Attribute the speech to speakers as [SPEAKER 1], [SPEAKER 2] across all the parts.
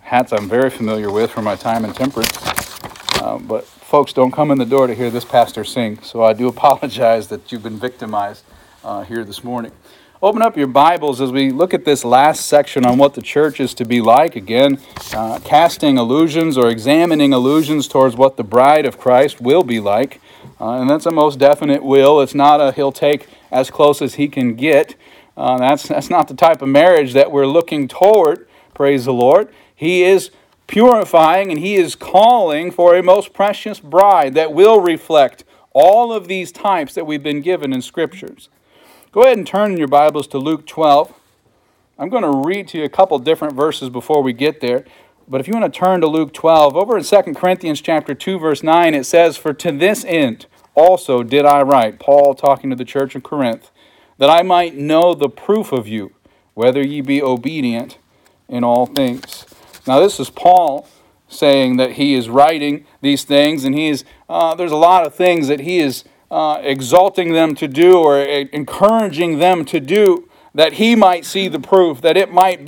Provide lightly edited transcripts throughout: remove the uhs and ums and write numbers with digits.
[SPEAKER 1] hats I'm very familiar with from my time in Temperance. But folks don't come in the door to hear this pastor sing, so I do apologize that you've been victimized here this morning. Open up your Bibles as we look at this last section on what the church is to be like. Again, casting allusions or examining allusions towards what the bride of Christ will be like. And that's a most definite will. It's not a he'll take as close as he can get. That's not the type of marriage that we're looking toward, praise the Lord. He is purifying and he is calling for a most precious bride that will reflect all of these types that we've been given in Scriptures. Go ahead and turn in your Bibles to Luke 12. I'm going to read to you a couple different verses before we get there. But if you want to turn to Luke 12, over in 2 Corinthians chapter 2, verse 9, it says, "For to this end also did I write," Paul talking to the church in Corinth, "that I might know the proof of you, whether ye be obedient in all things." Now this is Paul saying that he is writing these things, and there's a lot of things that he is exalting them to do or encouraging them to do, that he might see the proof, that it might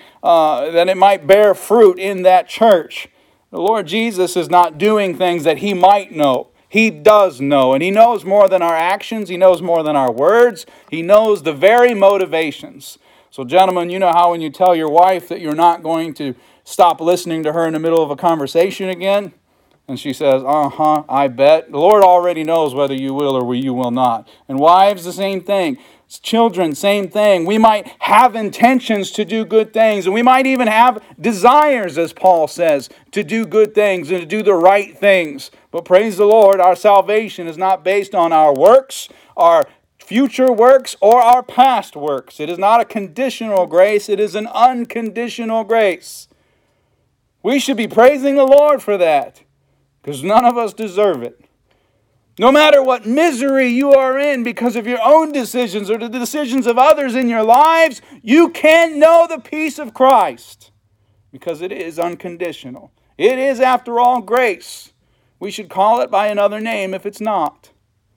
[SPEAKER 1] bear fruit in that church. The Lord Jesus is not doing things that he might know. He does know, and he knows more than our actions. He knows more than our words. He knows the very motivations. So gentlemen, you know how when you tell your wife that you're not going to stop listening to her in the middle of a conversation again, and she says, I bet. The Lord already knows whether you will or you will not. And wives, the same thing. Children, same thing. We might have intentions to do good things, and we might even have desires, as Paul says, to do good things and to do the right things. But praise the Lord, our salvation is not based on our works, our future works, or our past works. It is not a conditional grace. It is an unconditional grace. We should be praising the Lord for that, because none of us deserve it. No matter what misery you are in because of your own decisions or the decisions of others in your lives, you can know the peace of Christ, because it is unconditional. It is, after all, grace. We should call it by another name if it's not.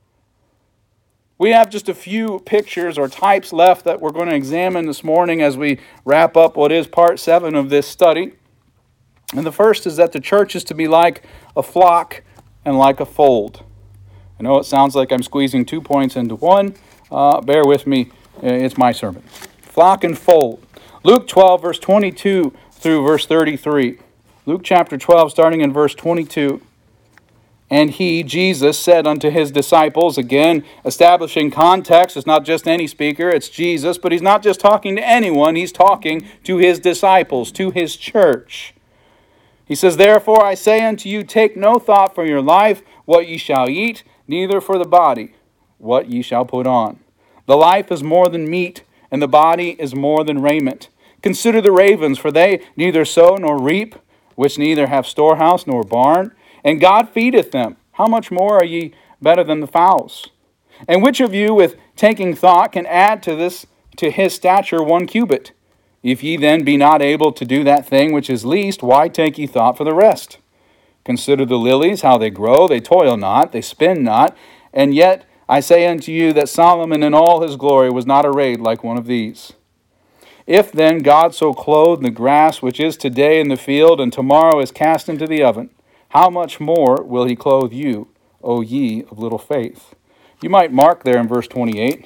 [SPEAKER 1] We have just a few pictures or types left that we're going to examine this morning as we wrap up what is part 7 of this study. And the first is that the church is to be like a flock and like a fold. I know it sounds like I'm squeezing 2 points into one. Bear with me. It's my sermon. Flock and fold. Luke 12, verse 22 through verse 33. Luke chapter 12, starting in verse 22. "And he," Jesus, "said unto his disciples," again, establishing context. It's not just any speaker, it's Jesus. But he's not just talking to anyone. He's talking to his disciples, to his church. He says, "Therefore I say unto you, take no thought for your life, what ye shall eat, neither for the body, what ye shall put on. The life is more than meat, and the body is more than raiment. Consider the ravens, for they neither sow nor reap, which neither have storehouse nor barn, and God feedeth them. How much more are ye better than the fowls? And which of you, with taking thought, can add to his stature 1 cubit? If ye then be not able to do that thing which is least, why take ye thought for the rest? Consider the lilies, how they grow, they toil not, they spin not, and yet I say unto you that Solomon in all his glory was not arrayed like one of these. If then God so clothe the grass which is today in the field, and tomorrow is cast into the oven, how much more will he clothe you, O ye of little faith?" You might mark there in verse 28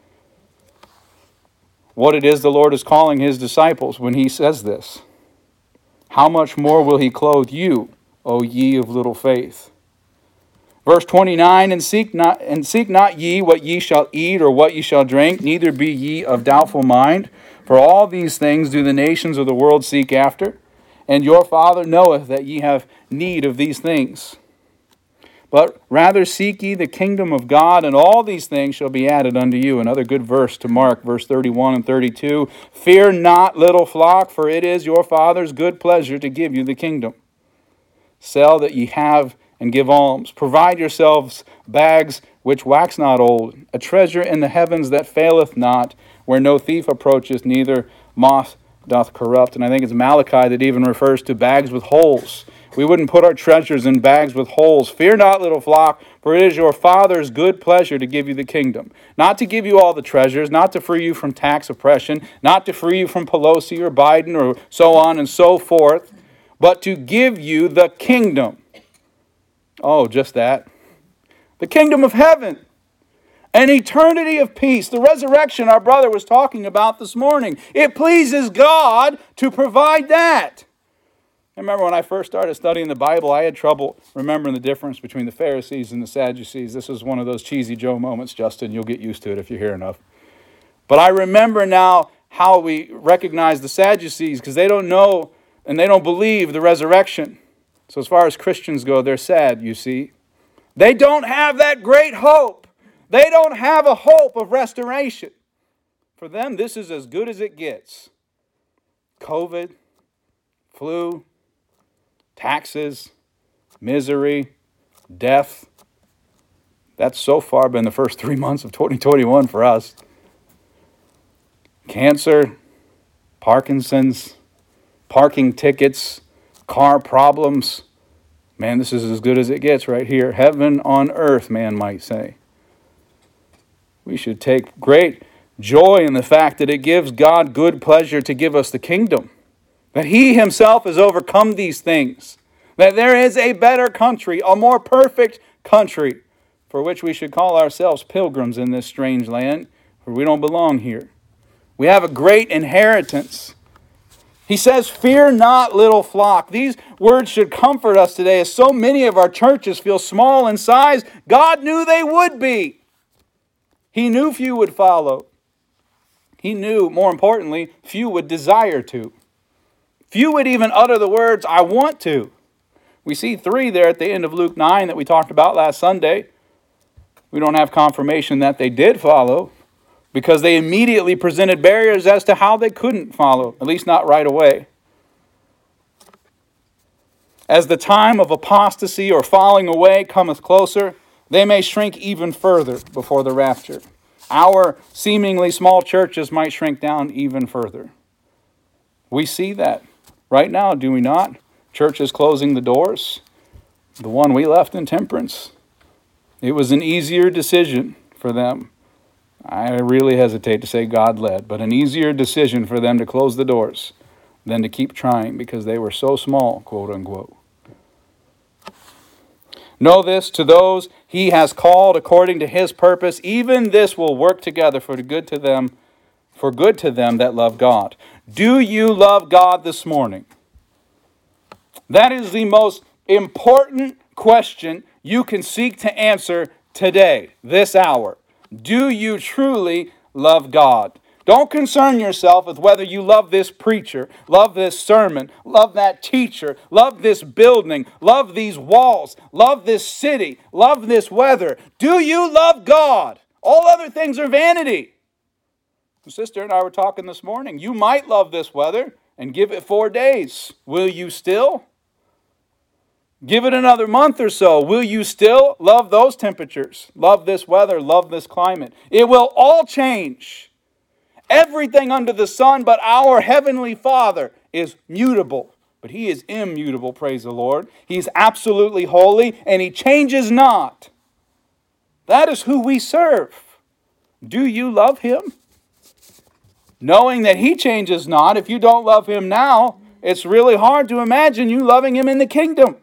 [SPEAKER 1] what it is the Lord is calling his disciples when he says this. How much more will he clothe you, O ye of little faith? Verse 29, and seek not ye what ye shall eat or what ye shall drink, neither be ye of doubtful mind. For all these things do the nations of the world seek after, and your Father knoweth that ye have need of these things. But rather seek ye the kingdom of God, and all these things shall be added unto you. Another good verse to mark, verse 31 and 32. "Fear not, little flock, for it is your Father's good pleasure to give you the kingdom. Sell that ye have, and give alms. Provide yourselves bags which wax not old, a treasure in the heavens that faileth not, where no thief approacheth, neither moth doth corrupt." And I think it's Malachi that even refers to bags with holes. We wouldn't put our treasures in bags with holes. "Fear not, little flock, for it is your Father's good pleasure to give you the kingdom." Not to give you all the treasures, not to free you from tax oppression, not to free you from Pelosi or Biden or so on and so forth, but to give you the kingdom. Oh, just that. The kingdom of heaven. An eternity of peace. The resurrection our brother was talking about this morning. It pleases God to provide that. I remember when I first started studying the Bible, I had trouble remembering the difference between the Pharisees and the Sadducees. This was one of those cheesy Joe moments, Justin. You'll get used to it if you're here enough. But I remember now how we recognize the Sadducees, because they don't know and they don't believe the resurrection. So as far as Christians go, they're sad, you see. They don't have that great hope. They don't have a hope of restoration. For them, this is as good as it gets. COVID, flu, taxes, misery, death. That's so far been the first 3 months of 2021 for us. Cancer, Parkinson's, parking tickets, car problems. Man, this is as good as it gets right here. Heaven on earth, man might say. We should take great joy in the fact that it gives God good pleasure to give us the kingdom. That He Himself has overcome these things. That there is a better country, a more perfect country, for which we should call ourselves pilgrims in this strange land, for we don't belong here. We have a great inheritance. He says, "Fear not, little flock." These words should comfort us today, as so many of our churches feel small in size. God knew they would be. He knew few would follow. He knew, more importantly, few would desire to. Few would even utter the words, "I want to." We see 3 there at the end of Luke 9 that we talked about last Sunday. We don't have confirmation that they did follow, because they immediately presented barriers as to how they couldn't follow, at least not right away. As the time of apostasy or falling away cometh closer, they may shrink even further before the rapture. Our seemingly small churches might shrink down even further. We see that right now, do we not? Churches closing the doors. The one we left in Temperance. It was an easier decision for them. I really hesitate to say God-led, but an easier decision for them to close the doors than to keep trying, because they were so small, quote unquote. Know this, to those He has called according to His purpose, even this will work together for good to them that love God. Do you love God this morning? That is the most important question you can seek to answer today, this hour. Do you truly love God? Don't concern yourself with whether you love this preacher, love this sermon, love that teacher, love this building, love these walls, love this city, love this weather. Do you love God? All other things are vanity. My sister and I were talking this morning. You might love this weather and give it 4 days. Will you still? Give it another month or so. Will you still love those temperatures? Love this weather, love this climate. It will all change. Everything under the sun but our Heavenly Father is mutable. But He is immutable, praise the Lord. He's absolutely holy and He changes not. That is who we serve. Do you love Him? Knowing that He changes not, if you don't love Him now, it's really hard to imagine you loving Him in the kingdom.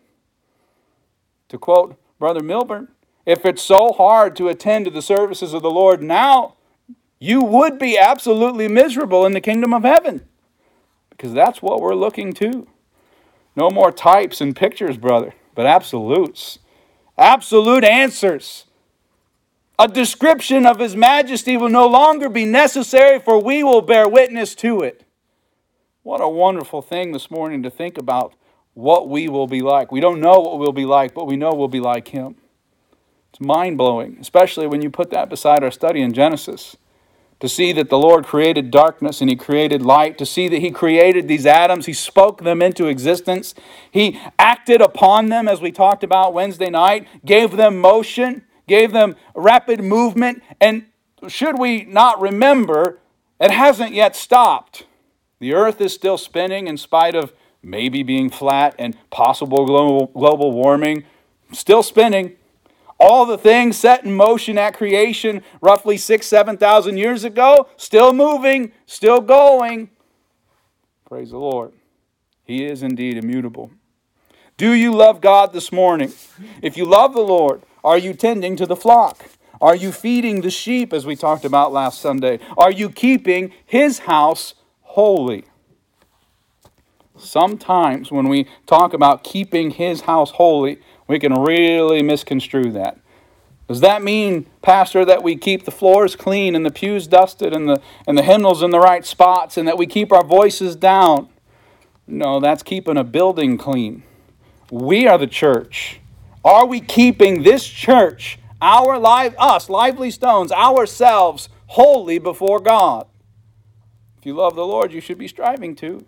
[SPEAKER 1] To quote Brother Milburn, if it's so hard to attend to the services of the Lord now, you would be absolutely miserable in the kingdom of heaven. Because that's what we're looking to. No more types and pictures, brother, but absolutes. Absolute answers. A description of His majesty will no longer be necessary, for we will bear witness to it. What a wonderful thing this morning to think about what we will be like. We don't know what we'll be like, but we know we'll be like Him. It's mind-blowing, especially when you put that beside our study in Genesis. To see that the Lord created darkness and He created light. To see that He created these atoms. He spoke them into existence. He acted upon them, as we talked about Wednesday night. Gave them motion. Gave them rapid movement. And should we not remember, it hasn't yet stopped. The earth is still spinning in spite of maybe being flat and possible global warming. Still spinning. All the things set in motion at creation roughly 7,000 years ago, still moving, still going. Praise the Lord. He is indeed immutable. Do you love God this morning? If you love the Lord, are you tending to the flock? Are you feeding the sheep, as we talked about last Sunday? Are you keeping His house holy? Sometimes when we talk about keeping His house holy, we can really misconstrue that. Does that mean, Pastor, that we keep the floors clean and the pews dusted and the hymnals in the right spots and that we keep our voices down? No, that's keeping a building clean. We are the church. Are we keeping this church, lively stones, ourselves, holy before God? If you love the Lord, you should be striving to.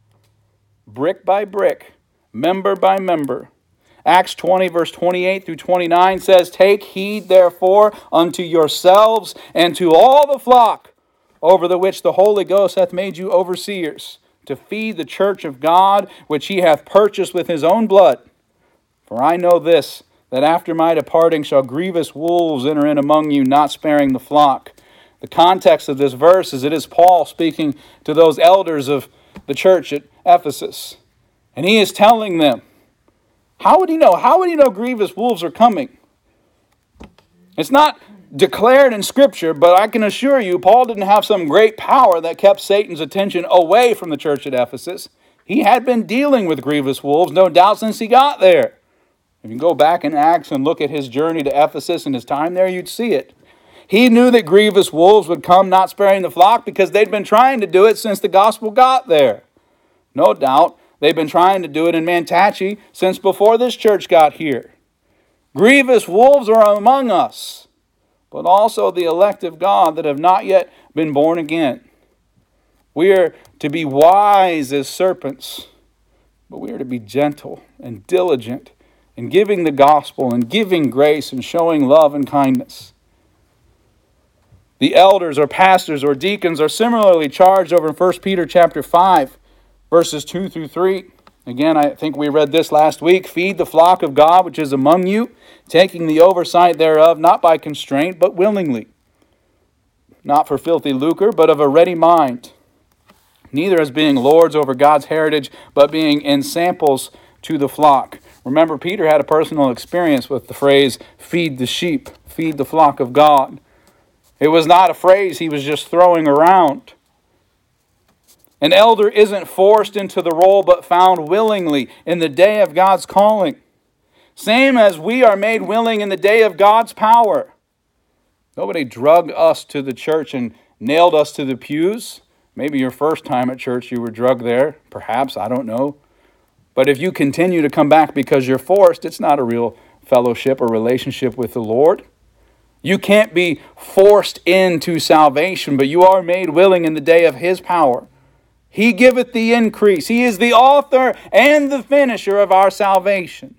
[SPEAKER 1] Brick by brick, member by member. Acts 20, verse 28 through 29 says, Take heed, therefore, unto yourselves and to all the flock, over the which the Holy Ghost hath made you overseers, to feed the church of God, which He hath purchased with His own blood. For I know this, that after my departing shall grievous wolves enter in among you, not sparing the flock. The context of this verse is it is Paul speaking to those elders of the church at Ephesus. And he is telling them, how would he know? How would he know grievous wolves are coming? It's not declared in Scripture, but I can assure you, Paul didn't have some great power that kept Satan's attention away from the church at Ephesus. He had been dealing with grievous wolves, no doubt, since he got there. If you go back in Acts and look at his journey to Ephesus and his time there, you'd see it. He knew that grievous wolves would come, not sparing the flock, because they'd been trying to do it since the gospel got there. No doubt, they've been trying to do it in Mantachi since before this church got here. Grievous wolves are among us, but also the elect of God that have not yet been born again. We are to be wise as serpents, but we are to be gentle and diligent in giving the gospel and giving grace and showing love and kindness. The elders or pastors or deacons are similarly charged over in 1 Peter chapter 5, verses 2 through 3. Again, I think we read this last week. Feed the flock of God which is among you, taking the oversight thereof, not by constraint, but willingly. Not for filthy lucre, but of a ready mind. Neither as being lords over God's heritage, but being ensamples to the flock. Remember, Peter had a personal experience with the phrase, feed the sheep, feed the flock of God. It was not a phrase he was just throwing around. An elder isn't forced into the role, but found willingly in the day of God's calling. Same as we are made willing in the day of God's power. Nobody drugged us to the church and nailed us to the pews. Maybe your first time at church you were drugged there. Perhaps, I don't know. But if you continue to come back because you're forced, it's not a real fellowship or relationship with the Lord. You can't be forced into salvation, but you are made willing in the day of His power. He giveth the increase. He is the author and the finisher of our salvation.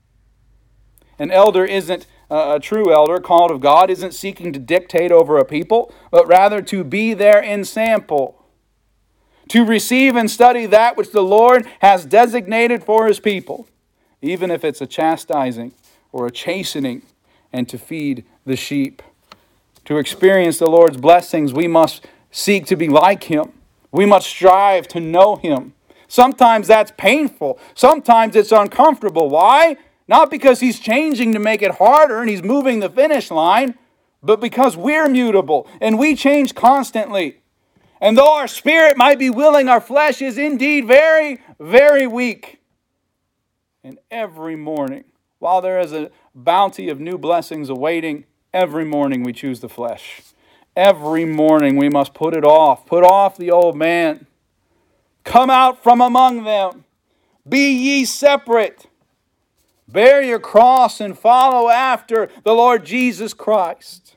[SPEAKER 1] An elder isn't a true elder, called of God, isn't seeking to dictate over a people, but rather to be their ensample. To receive and study that which the Lord has designated for His people, even if it's a chastising or a chastening, and to feed the sheep. To experience the Lord's blessings, we must seek to be like Him. We must strive to know Him. Sometimes that's painful. Sometimes it's uncomfortable. Why? Not because He's changing to make it harder and He's moving the finish line, but because we're mutable and we change constantly. And though our spirit might be willing, our flesh is indeed very, very weak. And every morning, while there is a bounty of new blessings awaiting, every morning we choose the flesh. Every morning we must put it off. Put off the old man. Come out from among them. Be ye separate. Bear your cross and follow after the Lord Jesus Christ.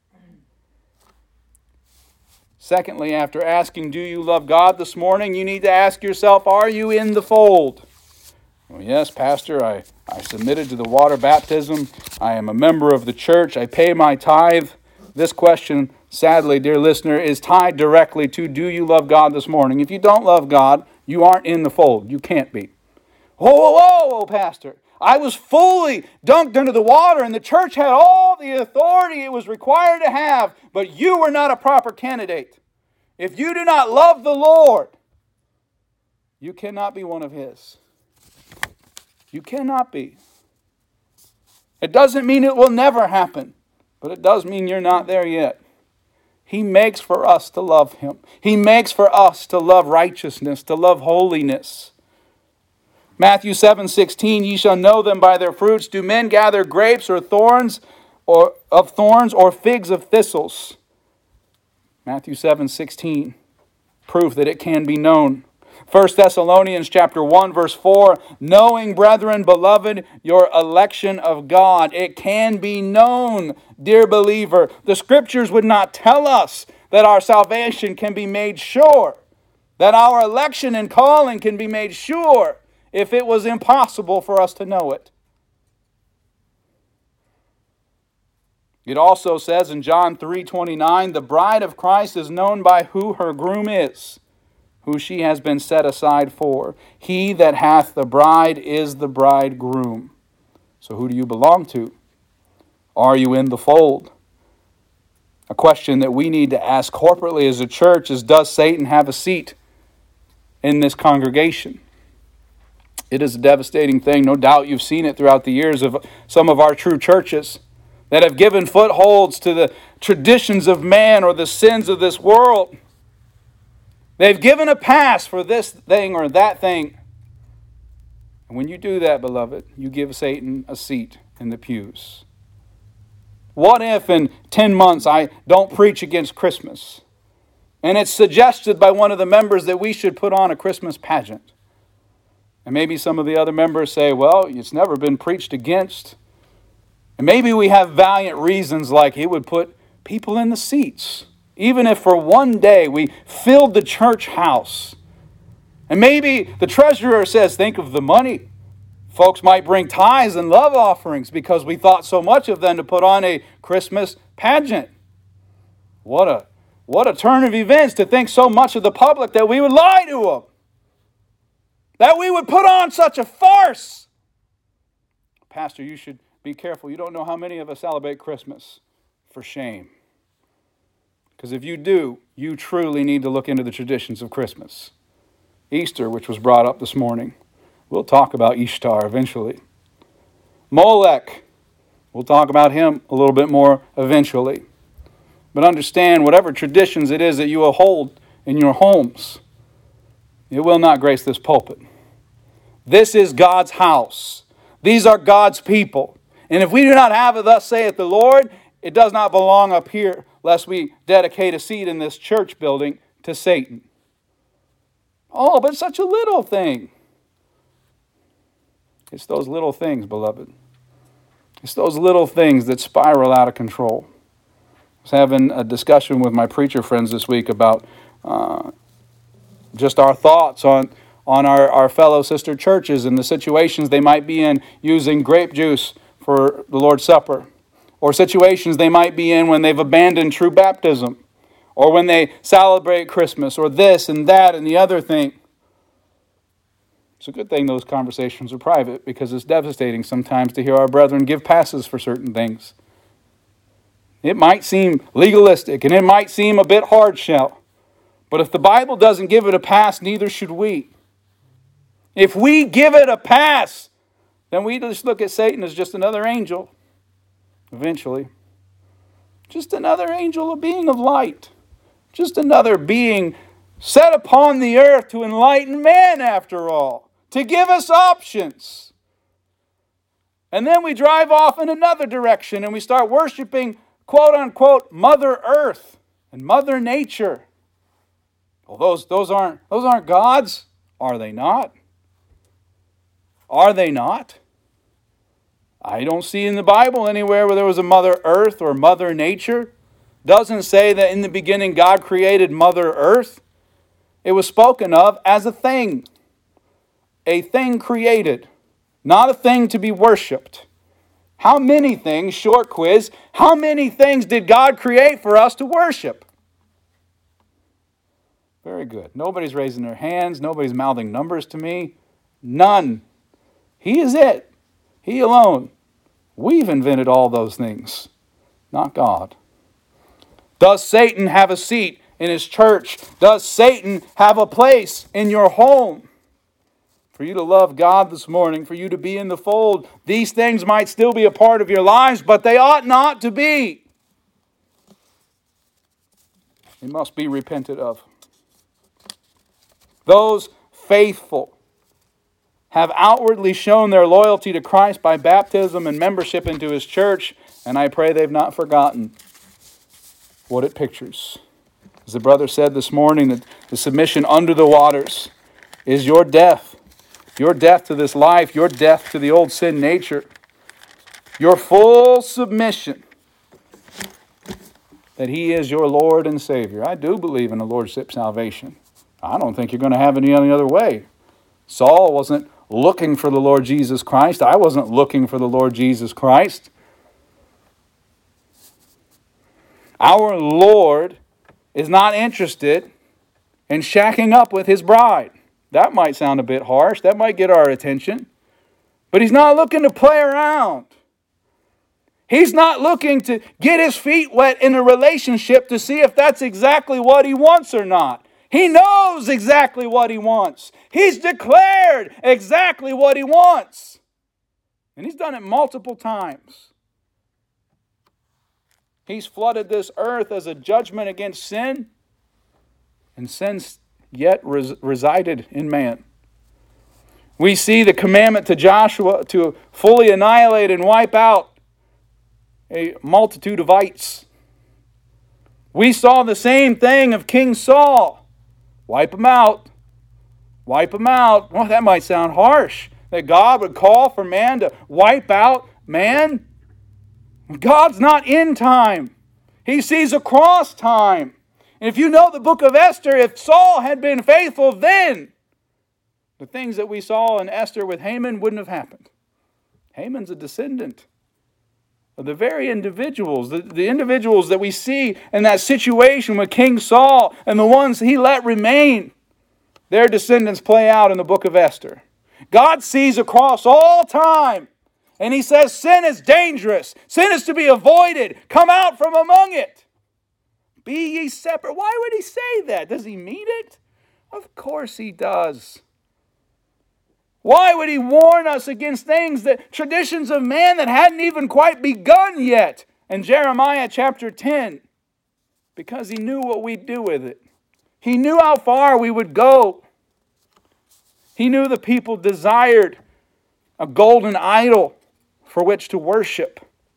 [SPEAKER 1] Secondly, after asking, do you love God this morning, you need to ask yourself, are you in the fold? Well, yes, Pastor, I submitted to the water baptism. I am a member of the church. I pay my tithe. This question, sadly, dear listener, is tied directly to, do you love God this morning? If you don't love God, you aren't in the fold. You can't be. Whoa, Pastor. I was fully dunked under the water, and the church had all the authority it was required to have, but you were not a proper candidate. If you do not love the Lord, You cannot be one of His. You cannot be. It doesn't mean it will never happen, but it does mean you're not there yet. He makes for us to love Him. He makes for us to love righteousness, to love holiness. Matthew 7:16, ye shall know them by their fruits. Do men gather grapes or thorns or figs of thistles? Matthew 7:16, proof that it can be known. 1 Thessalonians chapter 1, verse 4, knowing, brethren, beloved, your election of God. It can be known, dear believer. The Scriptures would not tell us that our salvation can be made sure, that our election and calling can be made sure, if it was impossible for us to know it. It also says in John 3:29, the bride of Christ is known by who her groom is, who she has been set aside for. He that hath the bride is the bridegroom. So who do you belong to? Are you in the fold? A question that we need to ask corporately as a church is, does Satan have a seat in this congregation? It is a devastating thing. No doubt you've seen it throughout the years of some of our true churches that have given footholds to the traditions of man or the sins of this world. They've given a pass for this thing or that thing. And when you do that, beloved, you give Satan a seat in the pews. What if in 10 months I don't preach against Christmas, and it's suggested by one of the members that we should put on a Christmas pageant? And maybe some of the other members say, well, it's never been preached against. And maybe we have valiant reasons like it would put people in the seats. Even if for one day we filled the church house. And maybe the treasurer says, think of the money. Folks might bring tithes and love offerings because we thought so much of them to put on a Christmas pageant. What a turn of events to think so much of the public that we would lie to them. That we would put on such a farce. Pastor, you should be careful. You don't know how many of us celebrate Christmas. For shame. Because if you do, you truly need to look into the traditions of Christmas. Easter, which was brought up this morning. We'll talk about Ishtar eventually. Molech. We'll talk about him a little bit more eventually. But understand, whatever traditions it is that you will hold in your homes, it will not grace this pulpit. This is God's house. These are God's people. And if we do not have it, thus saith the Lord, it does not belong up here, lest we dedicate a seat in this church building to Satan. Oh, but such a little thing. It's those little things, beloved. It's those little things that spiral out of control. I was having a discussion with my preacher friends this week about just our thoughts on our fellow sister churches and the situations they might be in using grape juice for the Lord's Supper, or situations they might be in when they've abandoned true baptism, or when they celebrate Christmas, or this and that and the other thing. It's a good thing those conversations are private, because it's devastating sometimes to hear our brethren give passes for certain things. It might seem legalistic, and it might seem a bit hard shell, but if the Bible doesn't give it a pass, neither should we. If we give it a pass, then we just look at Satan as just another angel, eventually. Just another angel, a being of light. Just another being set upon the earth to enlighten man, after all, to give us options. And then we drive off in another direction and we start worshiping, quote unquote, Mother Earth and Mother Nature. Well, those aren't gods, are they not? Are they not? I don't see in the Bible anywhere where there was a Mother Earth or Mother Nature. Doesn't say that in the beginning God created Mother Earth. It was spoken of as a thing created, not a thing to be worshipped. How many things, short quiz, how many things did God create for us to worship? Very good. Nobody's raising their hands. Nobody's mouthing numbers to me. None. He is it. He alone. We've invented all those things, not God. Does Satan have a seat in his church? Does Satan have a place in your home? for you to love God this morning, for you to be in the fold. These things might still be a part of your lives, but they ought not to be. They must be repented of. Those faithful have outwardly shown their loyalty to Christ by baptism and membership into His church, and I pray they've not forgotten what it pictures. As the brother said this morning, that the submission under the waters is your death. Your death to this life, your death to the old sin nature. Your full submission that He is your Lord and Savior. I do believe in the Lordship salvation. I don't think you're going to have it any other way. Saul wasn't looking for the Lord Jesus Christ. I wasn't looking for the Lord Jesus Christ. Our Lord is not interested in shacking up with His bride. That might sound a bit harsh. That might get our attention. But He's not looking to play around. He's not looking to get His feet wet in a relationship to see if that's exactly what He wants or not. He knows exactly what He wants. He's declared exactly what He wants. And He's done it multiple times. He's flooded this earth as a judgment against sin, and sin's yet resided in man. We see the commandment to Joshua to fully annihilate and wipe out a multitude of ites. We saw the same thing of King Saul. Wipe them out. Wipe them out. Well, that might sound harsh, that God would call for man to wipe out man. God's not in time. He sees across time. And if you know the book of Esther, if Saul had been faithful then, the things that we saw in Esther with Haman wouldn't have happened. Haman's a descendant of the very individuals, the individuals that we see in that situation with King Saul and the ones he let remain. Their descendants play out in the book of Esther. God sees across all time. And He says sin is dangerous. Sin is to be avoided. Come out from among it. Be ye separate. Why would He say that? Does He mean it? Of course He does. Why would He warn us against things, that traditions of man that hadn't even quite begun yet in Jeremiah chapter 10? Because He knew what we'd do with it. He knew how far we would go. He knew the people desired a golden idol for which to worship.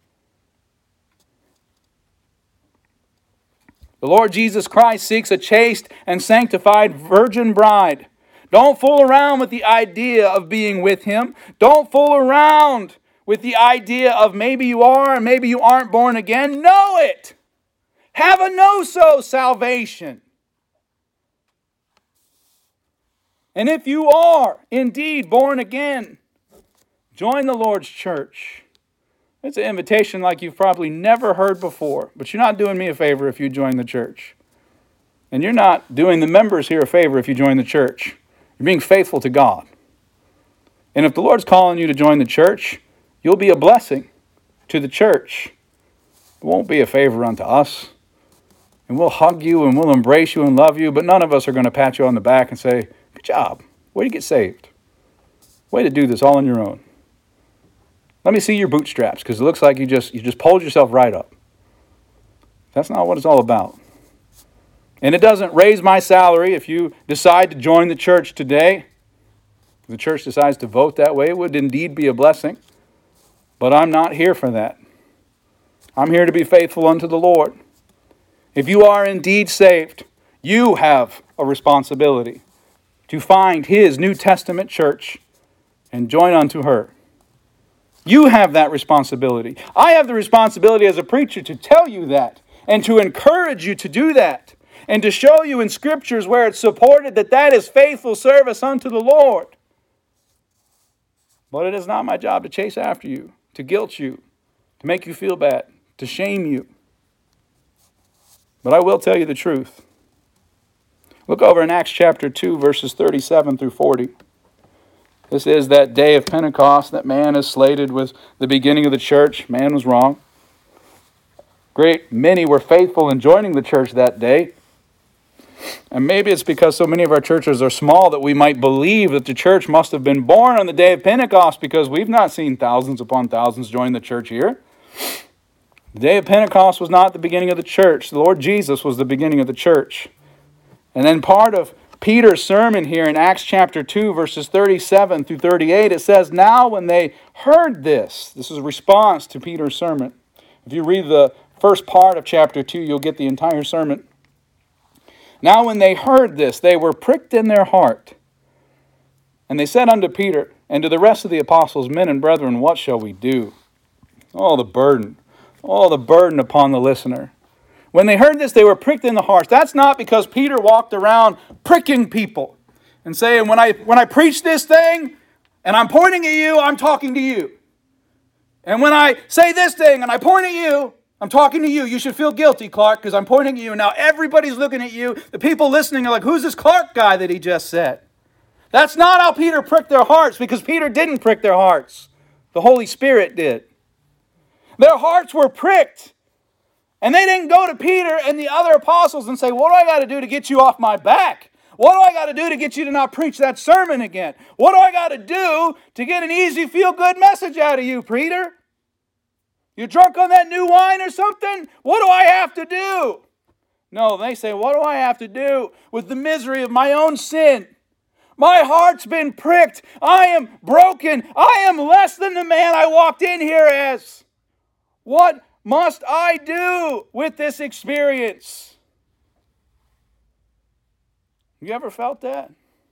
[SPEAKER 1] The Lord Jesus Christ seeks a chaste and sanctified virgin bride. Don't fool around with the idea of being with Him. Don't fool around with the idea of maybe you are and maybe you aren't born again. Know it. Have a know-so salvation. And if you are indeed born again, join the Lord's church. It's an invitation like you've probably never heard before. But you're not doing me a favor if you join the church. And you're not doing the members here a favor if you join the church. You're being faithful to God. And if the Lord's calling you to join the church, you'll be a blessing to the church. It won't be a favor unto us. And we'll hug you and we'll embrace you and love you, but none of us are going to pat you on the back and say, good job. Way to get saved. Way to do this all on your own. Let me see your bootstraps, because it looks like you just pulled yourself right up. That's not what it's all about. And it doesn't raise my salary if you decide to join the church today. If the church decides to vote that way, it would indeed be a blessing. But I'm not here for that. I'm here to be faithful unto the Lord. If you are indeed saved, you have a responsibility to find His New Testament church and join unto her. You have that responsibility. I have the responsibility as a preacher to tell you that and to encourage you to do that and to show you in scriptures where it's supported that that is faithful service unto the Lord. But it is not my job to chase after you, to guilt you, to make you feel bad, to shame you. But I will tell you the truth. Look over in Acts chapter 2, verses 37 through 40. This is that day of Pentecost that man is slated with the beginning of the church. Man was wrong. Great many were faithful in joining the church that day. And maybe it's because so many of our churches are small that we might believe that the church must have been born on the day of Pentecost, because we've not seen thousands upon thousands join the church here. The day of Pentecost was not the beginning of the church. The Lord Jesus was the beginning of the church. And then part of Peter's sermon here in Acts chapter 2, verses 37 through 38, it says, "Now when they heard this," this is a response to Peter's sermon. If you read the first part of chapter 2, you'll get the entire sermon. "Now when they heard this, they were pricked in their heart. And they said unto Peter and to the rest of the apostles, Men and brethren, what shall we do?" Oh, the burden. Oh, the burden upon the listener. When they heard this, they were pricked in the heart. That's not because Peter walked around pricking people and saying, when I preach this thing and I'm pointing at you, I'm talking to you. And when I say this thing and I point at you, I'm talking to you. You should feel guilty, Clark, because I'm pointing at you. And now everybody's looking at you. The people listening are like, who's this Clark guy that he just said? That's not how Peter pricked their hearts, because Peter didn't prick their hearts. The Holy Spirit did. Their hearts were pricked. And they didn't go to Peter and the other apostles and say, what do I got to do to get you off my back? What do I got to do to get you to not preach that sermon again? What do I got to do to get an easy, feel-good message out of you, Peter? You drunk on that new wine or something? What do I have to do? No, they say, what do I have to do with the misery of my own sin? My heart's been pricked. I am broken. I am less than the man I walked in here as. What must I do with this experience? Have you ever felt that?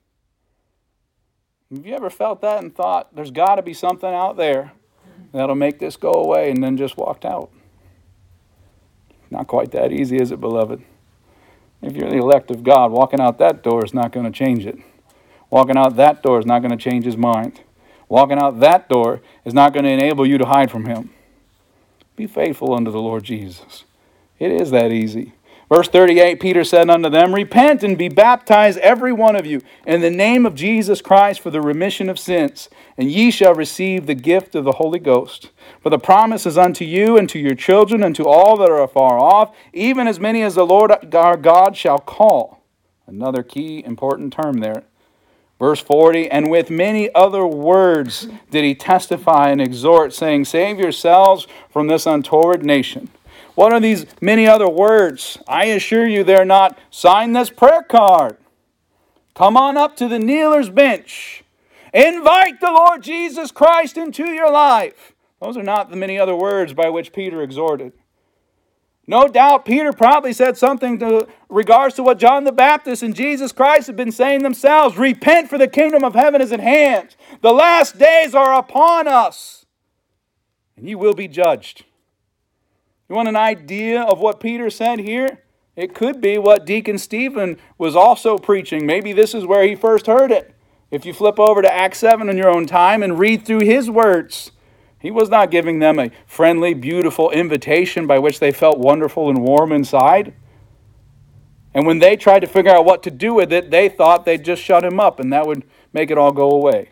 [SPEAKER 1] Have you ever felt that and thought, there's got to be something out there that'll make this go away, and then just walked out? Not quite that easy, is it, beloved? If you're the elect of God, walking out that door is not going to change it. Walking out that door is not going to change his mind. Walking out that door is not going to enable you to hide from him. Be faithful unto the Lord Jesus. It is that easy. Verse 38, Peter said unto them, Repent and be baptized every one of you in the name of Jesus Christ for the remission of sins, and ye shall receive the gift of the Holy Ghost. For the promise is unto you and to your children and to all that are afar off, even as many as the Lord our God shall call. Another key important term there. Verse 40, and with many other words did he testify and exhort, saying, Save yourselves from this untoward nation. What are these many other words? I assure you they're not, sign this prayer card. Come on up to the kneeler's bench. Invite the Lord Jesus Christ into your life. Those are not the many other words by which Peter exhorted. No doubt Peter probably said something to regards to what John the Baptist and Jesus Christ have been saying themselves. Repent, for the kingdom of heaven is at hand. The last days are upon us, and you will be judged. You want an idea of what Peter said here? It could be what Deacon Stephen was also preaching. Maybe this is where he first heard it. If you flip over to Acts 7 in your own time and read through his words, he was not giving them a friendly, beautiful invitation by which they felt wonderful and warm inside. And when they tried to figure out what to do with it, they thought they'd just shut him up and that would make it all go away.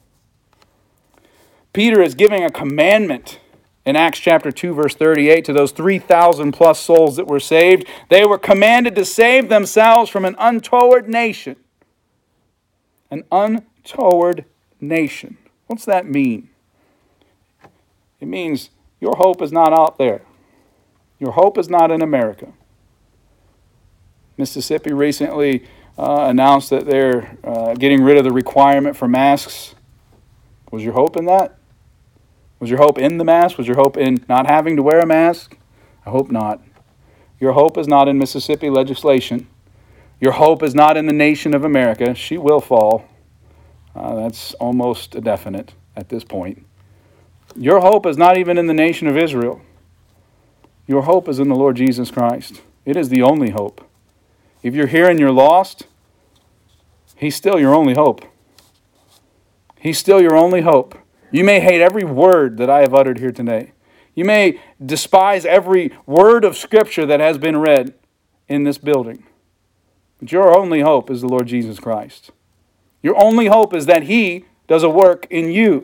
[SPEAKER 1] Peter is giving a commandment in Acts chapter 2, verse 38, to those 3,000 plus souls that were saved. They were commanded to save themselves from an untoward nation. An untoward nation. What's that mean? It means your hope is not out there. Your hope is not in America. Mississippi recently announced that they're getting rid of the requirement for masks. Was your hope in that? Was your hope in the mask? Was your hope in not having to wear a mask? I hope not. Your hope is not in Mississippi legislation. Your hope is not in the nation of America. She will fall. That's almost a definite at this point. Your hope is not even in the nation of Israel. Your hope is in the Lord Jesus Christ. It is the only hope. If you're here and you're lost, He's still your only hope. He's still your only hope. You may hate every word that I have uttered here today. You may despise every word of Scripture that has been read in this building. But your only hope is the Lord Jesus Christ. Your only hope is that He does a work in you.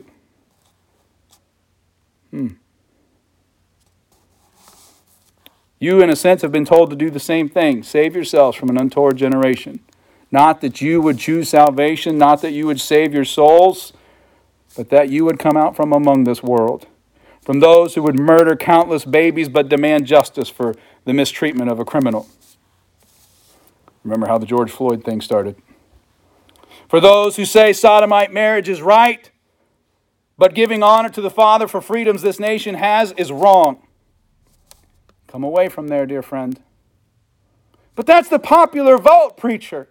[SPEAKER 1] You, in a sense, have been told to do the same thing. Save yourselves from an untoward generation. Not that you would choose salvation, not that you would save your souls, but that you would come out from among this world. From those who would murder countless babies but demand justice for the mistreatment of a criminal. Remember how the George Floyd thing started. For those who say sodomite marriage is right, but giving honor to the Father for freedoms this nation has is wrong. Come away from there, dear friend. But that's the popular vote, preacher.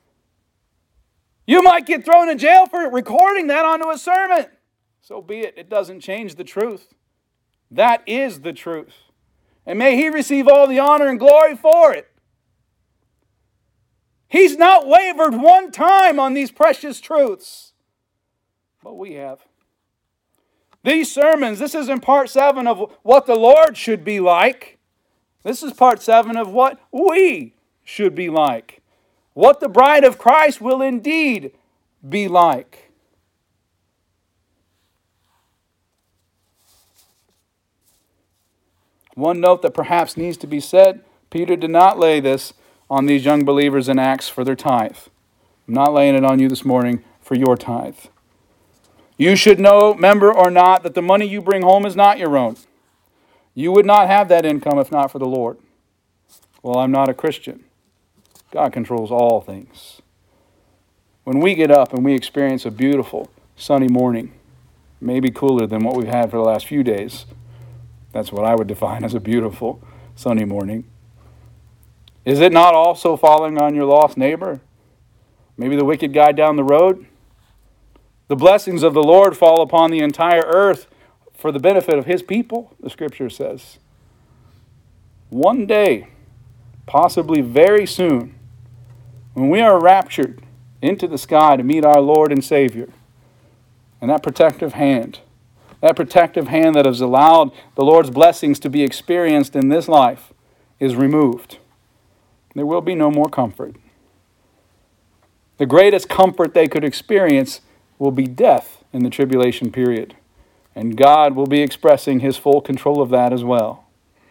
[SPEAKER 1] You might get thrown in jail for recording that onto a sermon. So be it. It doesn't change the truth. That is the truth. And may He receive all the honor and glory for it. He's not wavered one time on these precious truths. But we have. These sermons, this isn't part 7 of what the Lord should be like. This is part 7 of what we should be like. What the bride of Christ will indeed be like. One note that perhaps needs to be said, Peter did not lay this on these young believers in Acts for their tithe. I'm not laying it on you this morning for your tithe. You should know, member or not, that the money you bring home is not your own. You would not have that income if not for the Lord. Well, I'm not a Christian. God controls all things. When we get up and we experience a beautiful sunny morning, maybe cooler than what we've had for the last few days, that's what I would define as a beautiful sunny morning. Is it not also falling on your lost neighbor? Maybe the wicked guy down the road? The blessings of the Lord fall upon the entire earth for the benefit of His people, the Scripture says. One day, possibly very soon, when we are raptured into the sky to meet our Lord and Savior, and that protective hand that has allowed the Lord's blessings to be experienced in this life is removed, there will be no more comfort. The greatest comfort they could experience will be death in the tribulation period. And God will be expressing His full control of that as well.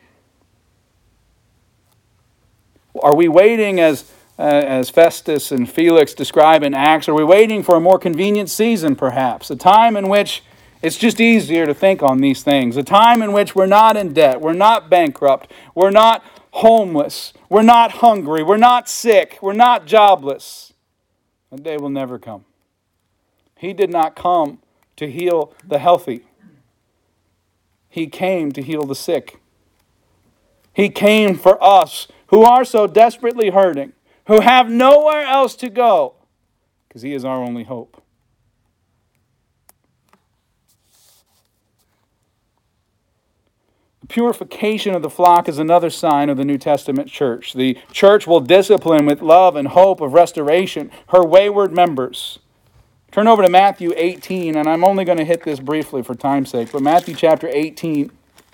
[SPEAKER 1] Are we waiting, as Festus and Felix describe in Acts, are we waiting for a more convenient season perhaps? A time in which it's just easier to think on these things. A time in which we're not in debt, we're not bankrupt, we're not homeless, we're not hungry, we're not sick, we're not jobless. That day will never come. He did not come to heal the healthy. He came to heal the sick. He came for us who are so desperately hurting, who have nowhere else to go, because He is our only hope. The purification of the flock is another sign of the New Testament church. The church will discipline with love and hope of restoration her wayward members. Turn over to Matthew 18, and I'm only going to hit this briefly for time's sake, but Matthew chapter 18.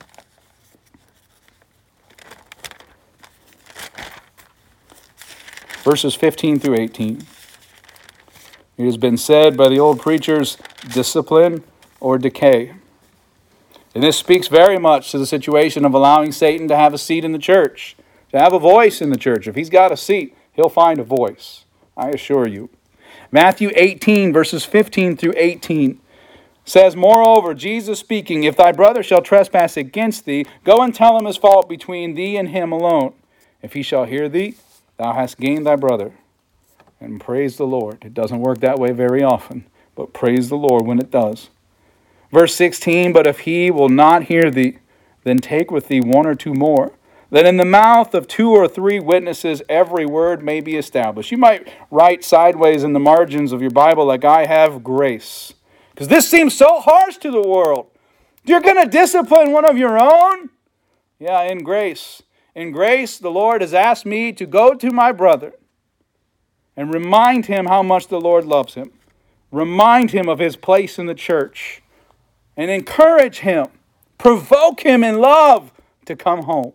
[SPEAKER 1] Verses 15 through 18. It has been said by the old preachers, discipline or decay. And this speaks very much to the situation of allowing Satan to have a seat in the church, to have a voice in the church. If he's got a seat, he'll find a voice, I assure you. Matthew 18, verses 15 through 18 says, Moreover, Jesus speaking, If thy brother shall trespass against thee, go and tell him his fault between thee and him alone. If he shall hear thee, thou hast gained thy brother. And praise the Lord. It doesn't work that way very often, but praise the Lord when it does. Verse 16, But if he will not hear thee, then take with thee 1 or 2 more, that in the mouth of 2 or 3 witnesses every word may be established. You might write sideways in the margins of your Bible, like I have, grace. Because this seems so harsh to the world. You're going to discipline one of your own? Yeah, in grace. In grace, the Lord has asked me to go to my brother and remind him how much the Lord loves him. Remind him of his place in the church. And encourage him. Provoke him in love to come home.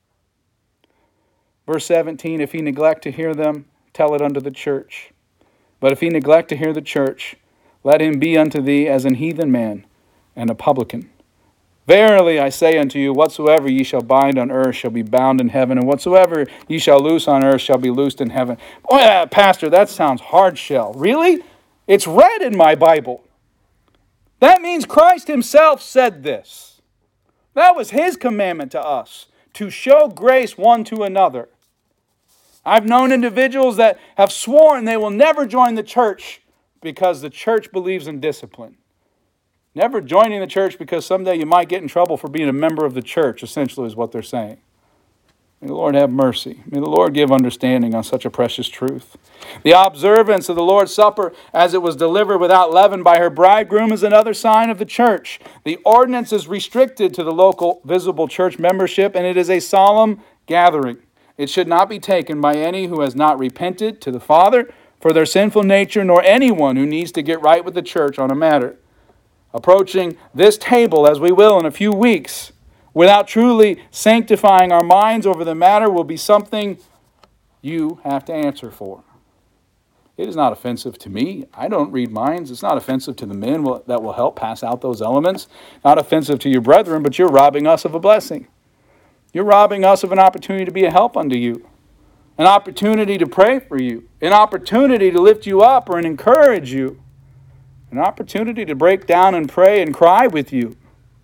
[SPEAKER 1] Verse 17, If he neglect to hear them, tell it unto the church. But if he neglect to hear the church, let him be unto thee as an heathen man and a publican. Verily I say unto you, whatsoever ye shall bind on earth shall be bound in heaven, and whatsoever ye shall loose on earth shall be loosed in heaven. Boy, Pastor, that sounds hard shell. Really? It's read in my Bible. That means Christ himself said this. That was his commandment to us, to show grace one to another. I've known individuals that have sworn they will never join the church because the church believes in discipline. Never joining the church because someday you might get in trouble for being a member of the church, essentially is what they're saying. May the Lord have mercy. May the Lord give understanding on such a precious truth. The observance of the Lord's Supper as it was delivered without leaven by her bridegroom is another sign of the church. The ordinance is restricted to the local visible church membership, and it is a solemn gathering. It should not be taken by any who has not repented to the Father for their sinful nature, nor anyone who needs to get right with the church on a matter. Approaching this table, as we will in a few weeks, without truly sanctifying our minds over the matter will be something you have to answer for. It is not offensive to me. I don't read minds. It's not offensive to the men that will help pass out those elements. Not offensive to your brethren, but you're robbing us of a blessing. You're robbing us of an opportunity to be a help unto you. An opportunity to pray for you. An opportunity to lift you up or encourage you. An opportunity to break down and pray and cry with you.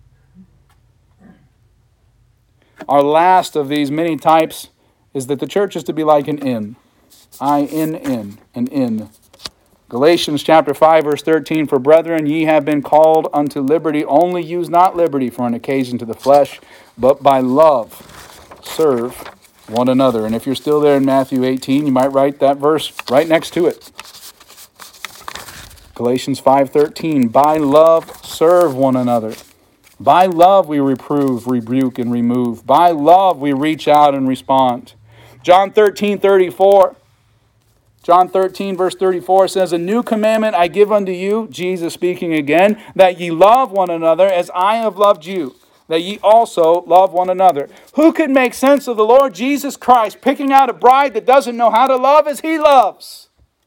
[SPEAKER 1] Our last of these many types is that the church is to be like an inn. I-N-N, an inn. Galatians chapter 5, verse 13, for brethren, ye have been called unto liberty, only use not liberty for an occasion to the flesh, but by love serve one another. And if you're still there in Matthew 18, you might write that verse right next to it. Galatians 5:13, by love serve one another. By love we reprove, rebuke, and remove. By love we reach out and respond. John 13:34. John 13, verse 34 says, a new commandment I give unto you, Jesus speaking again, that ye love one another as I have loved you, that ye also love one another. Who could make sense of the Lord Jesus Christ picking out a bride that doesn't know how to love as he loves?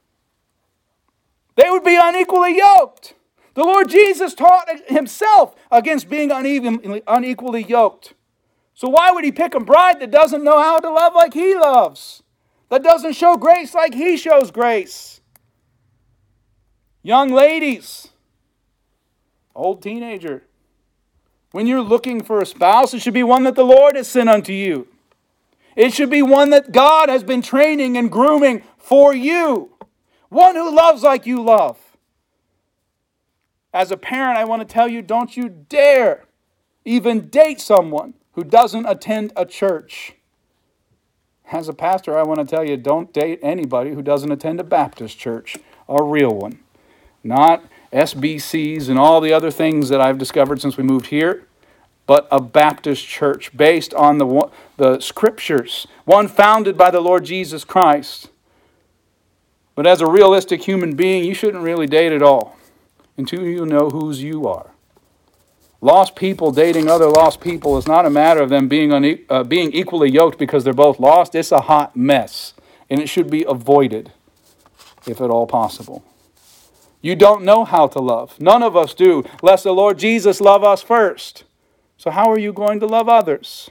[SPEAKER 1] They would be unequally yoked. The Lord Jesus taught himself against being unequally yoked. So why would he pick a bride that doesn't know how to love like he loves? That doesn't show grace like he shows grace? Young ladies, old teenager, when you're looking for a spouse, it should be one that the Lord has sent unto you. It should be one that God has been training and grooming for you. One who loves like you love. As a parent, I want to tell you, don't you dare even date someone who doesn't attend a church. As a pastor, I want to tell you, don't date anybody who doesn't attend a Baptist church, a real one. Not SBCs and all the other things that I've discovered since we moved here, but a Baptist church based on the Scriptures, one founded by the Lord Jesus Christ. But as a realistic human being, you shouldn't really date at all until you know whose you are. Lost people dating other lost people is not a matter of them being equally yoked because they're both lost. It's a hot mess, and it should be avoided if at all possible. You don't know how to love. None of us do, lest the Lord Jesus love us first. So how are you going to love others?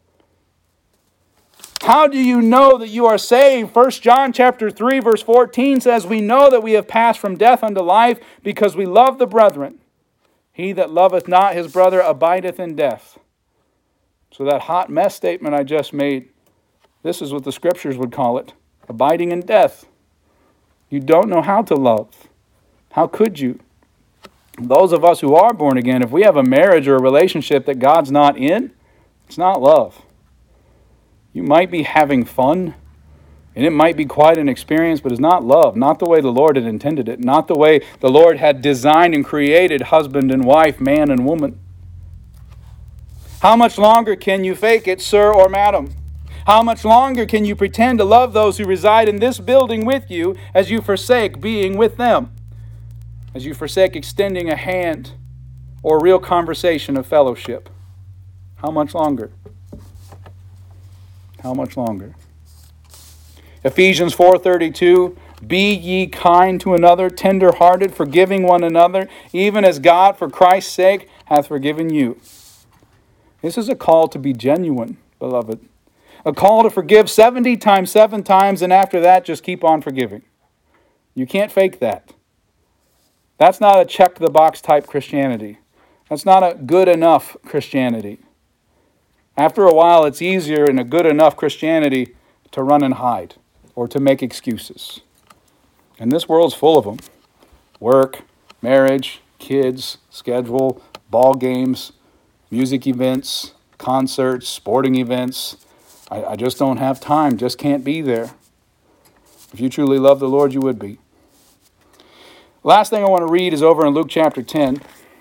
[SPEAKER 1] How do you know that you are saved? 1 John chapter 3, verse 14 says, we know that we have passed from death unto life because we love the brethren. He that loveth not his brother abideth in death. So that hot mess statement I just made, this is what the Scriptures would call it, abiding in death. You don't know how to love. How could you? Those of us who are born again, if we have a marriage or a relationship that God's not in, it's not love. You might be having fun, and it might be quite an experience, but it's not love, not the way the Lord had intended it, not the way the Lord had designed and created husband and wife, man and woman. How much longer can you fake it, sir or madam? How much longer can you pretend to love those who reside in this building with you as you forsake being with them? As you forsake extending a hand or a real conversation of fellowship? How much longer? How much longer? Ephesians 4:32, be ye kind to another, tender-hearted, forgiving one another, even as God for Christ's sake hath forgiven you. This is a call to be genuine, beloved. A call to forgive 70 times, 7 times, and after that, just keep on forgiving. You can't fake that. That's not a check-the-box type Christianity. That's not a good enough Christianity. After a while, it's easier in a good enough Christianity to run and hide or to make excuses. And this world's full of them. Work, marriage, kids, schedule, ball games, music events, concerts, sporting events. I just don't have time, just can't be there. If you truly love the Lord, you would be. Last thing I want to read is over in Luke chapter 10.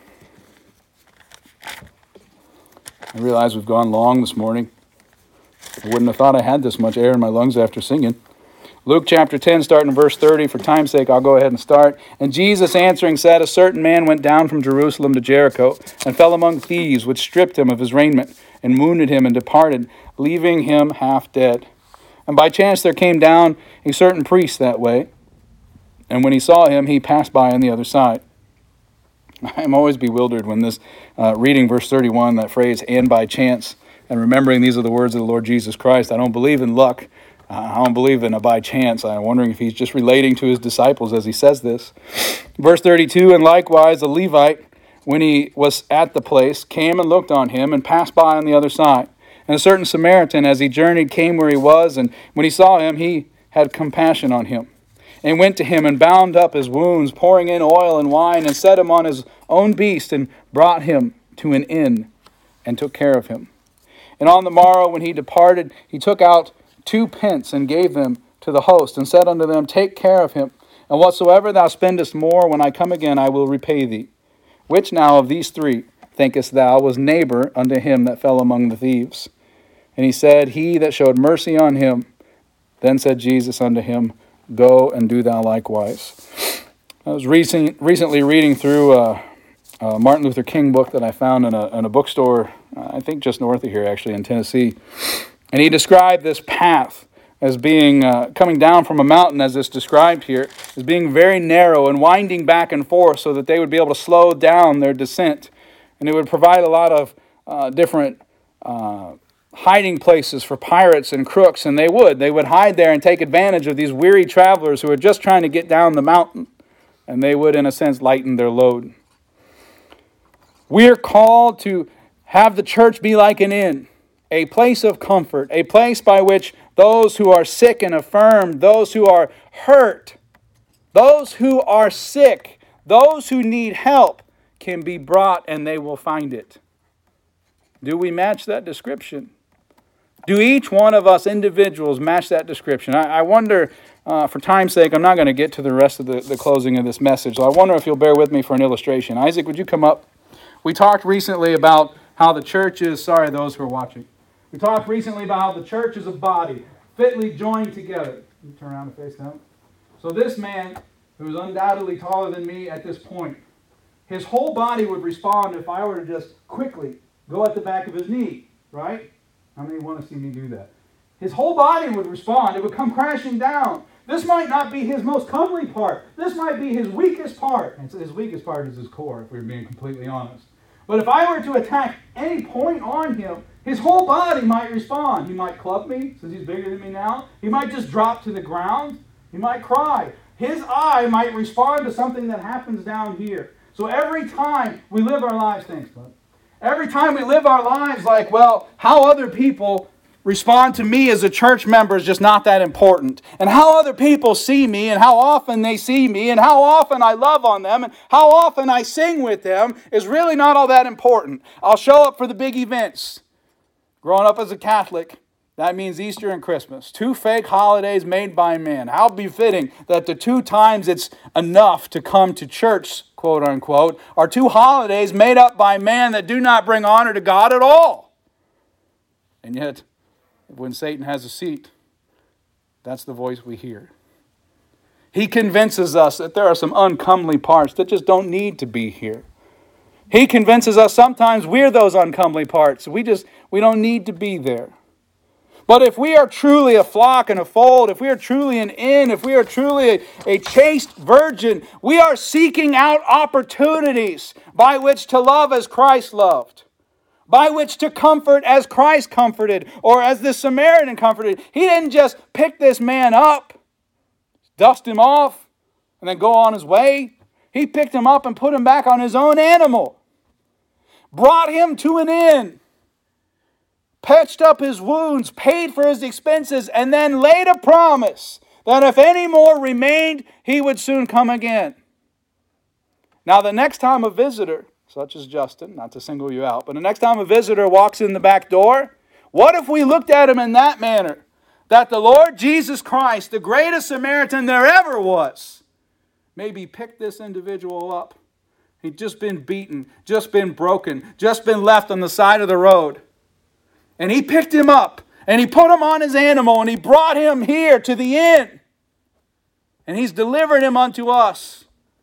[SPEAKER 1] I realize we've gone long this morning. I wouldn't have thought I had this much air in my lungs after singing. Luke chapter 10, starting in verse 30. For time's sake, I'll go ahead and start. And Jesus answering said, a certain man went down from Jerusalem to Jericho, and fell among thieves, which stripped him of his raiment, and wounded him, and departed, leaving him half dead. And by chance there came down a certain priest that way, and when he saw him, he passed by on the other side. I'm always bewildered when this, reading verse 31, that phrase, and by chance, and remembering these are the words of the Lord Jesus Christ. I don't believe in luck. I don't believe in a by chance. I'm wondering if he's just relating to his disciples as he says this. Verse 32, and likewise a Levite, when he was at the place, came and looked on him, and passed by on the other side. And a certain Samaritan, as he journeyed, came where he was, and when he saw him, he had compassion on him, and went to him, and bound up his wounds, pouring in oil and wine, and set him on his own beast, and brought him to an inn, and took care of him. And on the morrow, when he departed, he took out 2 pence, and gave them to the host, and said unto them, take care of him, and whatsoever thou spendest more, when I come again, I will repay thee. Which now of these 3, thinkest thou, was neighbor unto him that fell among the thieves? And he said, he that showed mercy on him. Then said Jesus unto him, go and do thou likewise. I was recently reading through a Martin Luther King book that I found in a bookstore, I think just north of here, actually, in Tennessee. And he described this path as being, coming down from a mountain, as it's described here, as being very narrow and winding back and forth so that they would be able to slow down their descent. And it would provide a lot of different hiding places for pirates and crooks, and they would hide there and take advantage of these weary travelers who are just trying to get down the mountain, and they would, in a sense, lighten their load. We are called to have the church be like an inn, a place of comfort, a place by which those who are sick and affirmed, those who are hurt, those who are sick, those who need help can be brought, and they will find it. Do we match that description? Do each one of us individuals match that description? I wonder, for time's sake, I'm not going to get to the rest of the closing of this message, so I wonder if you'll bear with me for an illustration. Isaac, would you come up? We talked recently about how the church is, sorry, those who are watching. We talked recently about how the church is a body, fitly joined together. You turn around and face down. So this man, who is undoubtedly taller than me at this point, his whole body would respond if I were to just quickly go at the back of his knee, right? How many want to see me do that? His whole body would respond. It would come crashing down. This might not be his most comely part. This might be his weakest part. And so his weakest part is his core, if we're being completely honest. But if I were to attack any point on him, his whole body might respond. He might club me, since he's bigger than me now. He might just drop to the ground. He might cry. His eye might respond to something that happens down here. So every time we live our lives, thanks, bud. Every time we live our lives like, well, how other people respond to me as a church member is just not that important. And how other people see me, and how often they see me, and how often I love on them, and how often I sing with them is really not all that important. I'll show up for the big events. Growing up as a Catholic, that means Easter and Christmas. 2 fake holidays made by man. How befitting that the 2 times it's enough to come to church, quote unquote, are 2 holidays made up by man that do not bring honor to God at all. And yet, when Satan has a seat, that's the voice we hear. He convinces us that there are some uncomely parts that just don't need to be here. He convinces us sometimes we're those uncomely parts. We don't need to be there. But if we are truly a flock and a fold, if we are truly an inn, if we are truly a chaste virgin, we are seeking out opportunities by which to love as Christ loved. by which to comfort as Christ comforted, or as the Samaritan comforted. He didn't just pick this man up, dust him off, and then go on his way. He picked him up and put him back on his own animal, brought him to an inn, patched up his wounds, paid for his expenses, and then laid a promise that if any more remained, he would soon come again. Now, the next time a visitor, such as Justin, not to single you out, but the next time a visitor walks in the back door, what if we looked at him in that manner? That the Lord Jesus Christ, the greatest Samaritan there ever was, maybe picked this individual up. He'd just been beaten, just been broken, just been left on the side of the road. And he picked him up, and he put him on his animal, and he brought him here to the inn. And he's delivered him unto us.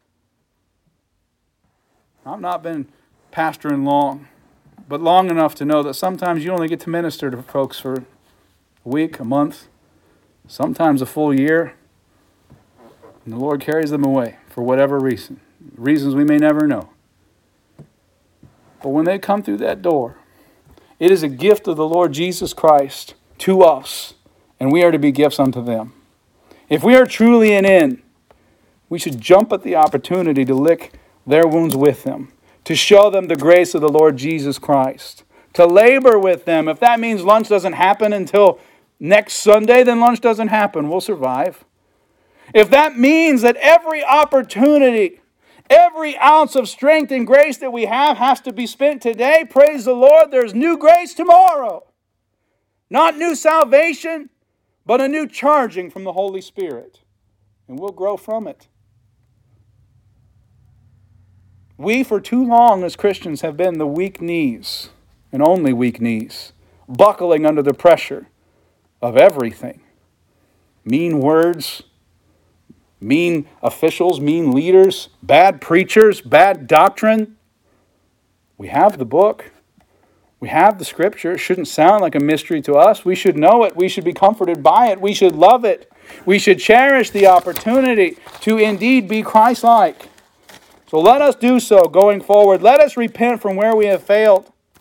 [SPEAKER 1] I've not been pastoring long, but long enough to know that sometimes you only get to minister to folks for a week, a month, sometimes a full year. And the Lord carries them away for whatever reason, reasons we may never know. But when they come through that door, it is a gift of the Lord Jesus Christ to us, and we are to be gifts unto them. If we are truly an inn, we should jump at the opportunity to lick their wounds with them, to show them the grace of the Lord Jesus Christ, to labor with them. If that means lunch doesn't happen until next Sunday, then lunch doesn't happen. We'll survive. If that means that every opportunity, every ounce of strength and grace that we have has to be spent today, praise the Lord, there's new grace tomorrow. Not new salvation, but a new charging from the Holy Spirit. And we'll grow from it. We, for too long as Christians, have been the weak knees, and only weak knees, buckling under the pressure of everything. Mean words, mean officials, mean leaders, bad preachers, bad doctrine. We have the book. We have the Scripture. It shouldn't sound like a mystery to us. We should know it. We should be comforted by it. We should love it. We should cherish the opportunity to indeed be Christ-like. So let us do so going forward. Let us repent from where we have failed.